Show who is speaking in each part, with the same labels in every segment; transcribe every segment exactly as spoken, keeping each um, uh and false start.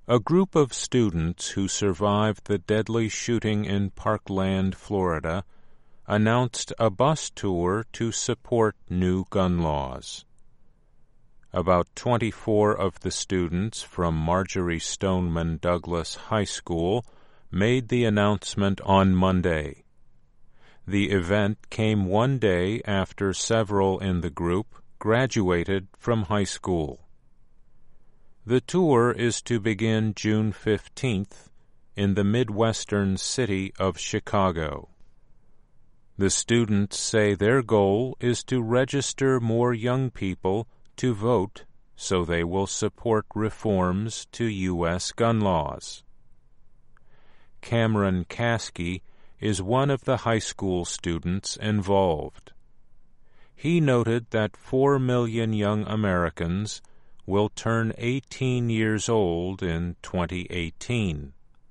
Speaker 1: A group of students who survived the deadly shooting in Parkland, Florida, announced a bus tour to support new gun laws. About twenty-four of the students from Marjory Stoneman Douglas High School made the announcement on Monday. The event came one day after several in the group graduated from high school. The tour is to begin June fifteenth in the Midwestern city of Chicago. The students say their goal is to register more young people to vote so they will support reforms to U S gun laws. Cameron Caskey is one of the high school students involved. He noted that four million young Americans will turn eighteen years old in twenty eighteen.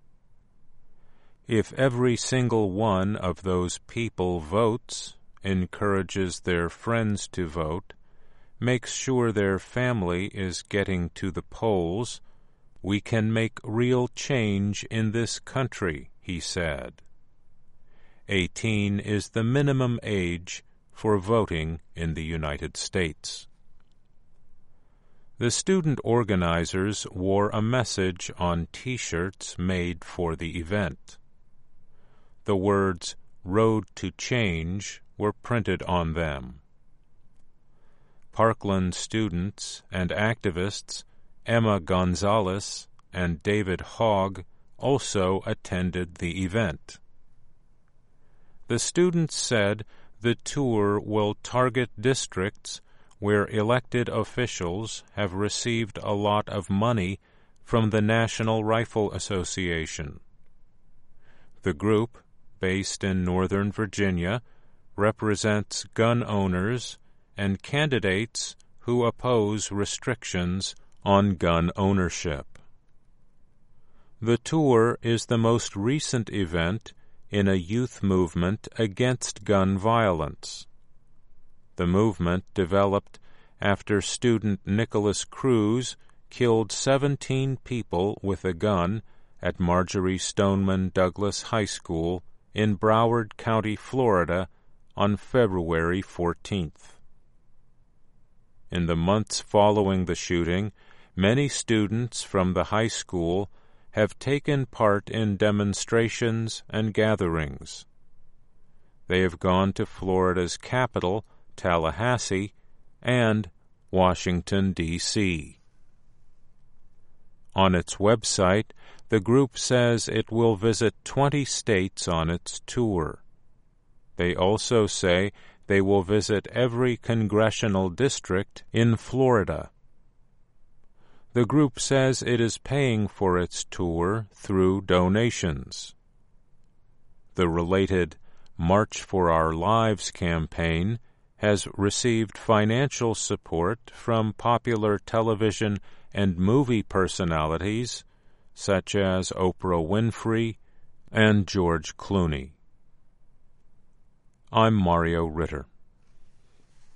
Speaker 1: If every single one of those people votes, encourages their friends to vote, makes sure their family is getting to the polls, we can make real change in this country, he said. Eighteen is the minimum age for voting in the United States. The student organizers wore a message on T-shirts made for the event. The words "Road to Change" were printed on them. Parkland students and activists Emma Gonzalez and David Hogg also attended the event. The students said the tour will target districts where elected officials have received a lot of money from the National Rifle Association. The group, based in Northern Virginia, represents gun owners and candidates who oppose restrictions on gun ownership. The tour is the most recent event in a youth movement against gun violence. The movement developed after student Nicholas Cruz killed seventeen people with a gun at Marjory Stoneman Douglas High School in Broward County, Florida, on February fourteenth. In the months following the shooting, many students from the high school have taken part in demonstrations and gatherings. They have gone to Florida's capital, Tallahassee, and Washington, D C On its website, the group says it will visit twenty states on its tour. They also say they will visit every congressional district in Florida. The group says it is paying for its tour through donations. The related March for Our Lives campaign has received financial support from popular television and movie personalities such as Oprah Winfrey and George Clooney. I'm Mario Ritter.